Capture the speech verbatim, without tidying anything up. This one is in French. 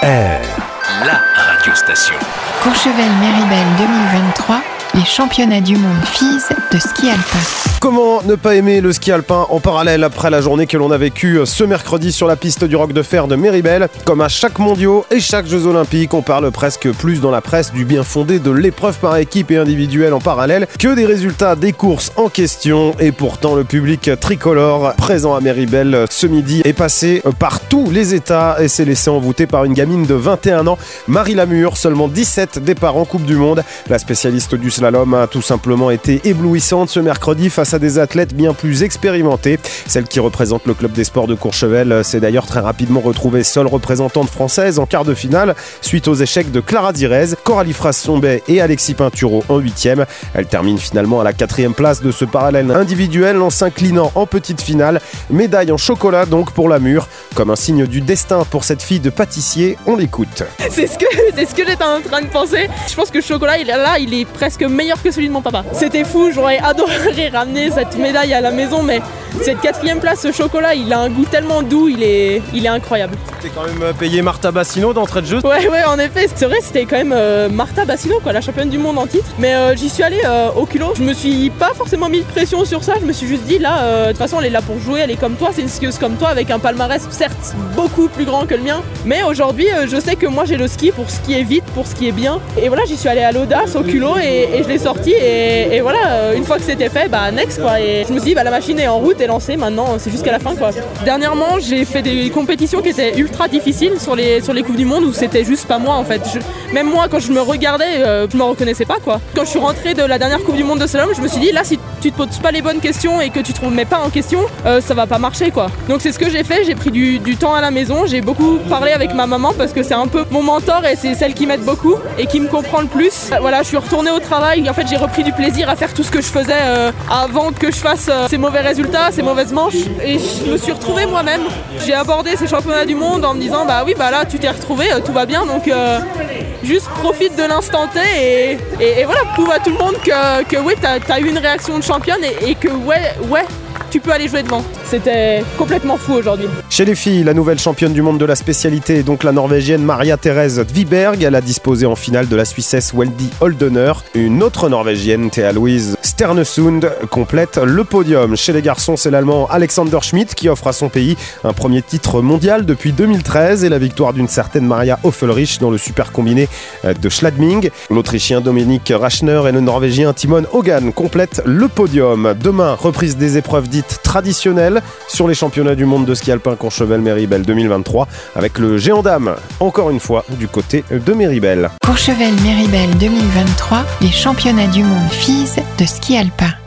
R, la radiostation. Courchevel-Méribel deux mille vingt-trois, les championnats du monde filles de ski alpin. Comment ne pas aimer le ski alpin en parallèle après la journée que l'on a vécue ce mercredi sur la piste du Roc de Fer de Méribel. Comme à chaque mondiaux et chaque Jeux Olympiques, on parle presque plus dans la presse du bien fondé de l'épreuve par équipe et individuelle en parallèle que des résultats des courses en question. Et pourtant, le public tricolore présent à Méribel ce midi est passé par tous les états et s'est laissé envoûter par une gamine de vingt et un ans, Marie Lamure, seulement dix-sept départs en Coupe du Monde. La spécialiste du slalom a tout simplement été éblouissante ce mercredi face à des athlètes bien plus expérimentés. Celle qui représente le club des sports de Courchevel s'est d'ailleurs très rapidement retrouvée seule représentante française en quart de finale suite aux échecs de Clara Direz, Coralie Frassombet et Alexis Pinturo en huitième. Elle termine finalement à la quatrième place de ce parallèle individuel en s'inclinant en petite finale. Médaille en chocolat donc pour Lamure. Comme un signe du destin pour cette fille de pâtissier, on l'écoute. C'est ce que, c'est ce que j'étais en train de penser. Je pense que le chocolat, il est là, il est presque meilleur que celui de mon papa. C'était fou, j'aurais adoré ramener cette médaille à la maison, mais cette quatrième place, ce chocolat, il a un goût tellement doux, il est, il est incroyable. T'es quand même payé Marta Bassino d'entrée de jeu. Ouais, ouais, en effet, c'est vrai, c'était quand même euh, Marta Bassino, quoi, la championne du monde en titre. Mais euh, j'y suis allée euh, au culot. Je me suis pas forcément mis de pression sur ça. Je me suis juste dit, là, euh, de toute façon, elle est là pour jouer, elle est comme toi, c'est une skieuse comme toi, avec un palmarès certes beaucoup plus grand que le mien. Mais aujourd'hui, euh, je sais que moi, j'ai le ski pour ce qui est vite, pour ce qui est bien. Et voilà, j'y suis allée à l'audace, au culot, et, et je l'ai sorti. Et, et voilà, euh, une fois que c'était fait, bah next, quoi. Et je me suis dit, bah la machine est en route et lancée. Maintenant, c'est jusqu'à la fin, quoi. Dernièrement, j'ai fait des compétitions qui étaient ultra difficiles sur les, sur les Coupes du Monde où c'était juste pas moi, en fait. Je, même moi, quand je me regardais, euh, je me reconnaissais pas, quoi. Quand je suis rentrée de la dernière Coupe du Monde de slalom, je me suis dit, là, si tu te poses pas les bonnes questions et que tu te remets pas en question, euh, ça va pas marcher, quoi. Donc c'est ce que j'ai fait. J'ai pris du, du temps à la maison. J'ai beaucoup parlé avec ma maman parce que c'est un peu mon mentor et c'est celle qui m'aide beaucoup et qui me comprend le plus. Voilà, je suis retournée au travail. En fait, j'ai repris du plaisir à faire tout ce que je faisais euh, avant que je fasse euh, ces mauvais résultats, ces mauvaises manches. Et je me suis retrouvée moi-même. J'ai abordé ces championnats du monde en me disant, bah oui, bah là, tu t'es retrouvée, euh, tout va bien. Donc euh, juste profite de l'instant T et, et, et voilà, prouve à tout le monde que, que oui, t'as, t'as eu une réaction de championne et, et que ouais, ouais, tu peux aller jouer devant. C'était complètement fou aujourd'hui. Chez les filles, la nouvelle championne du monde de la spécialité est donc la Norvégienne Maria-Therese Wiberg. Elle a disposé en finale de la Suissesse Wendy Holdener. Une autre Norvégienne, Thea-Louise Sternesund, complète le podium. Chez les garçons, c'est l'Allemand Alexander Schmidt qui offre à son pays un premier titre mondial depuis deux mille treize et la victoire d'une certaine Maria Hoffelrich dans le super combiné de Schladming. L'Autrichien Dominik Rachner et le Norvégien Timon Hogan complètent le podium. Demain, reprise des épreuves dites traditionnelles sur les championnats du monde de ski alpin Courchevel-Méribel deux mille vingt-trois avec le géant dame, encore une fois, du côté de Méribel. Courchevel-Méribel deux mille vingt-trois, les championnats du monde filles de ski alpin.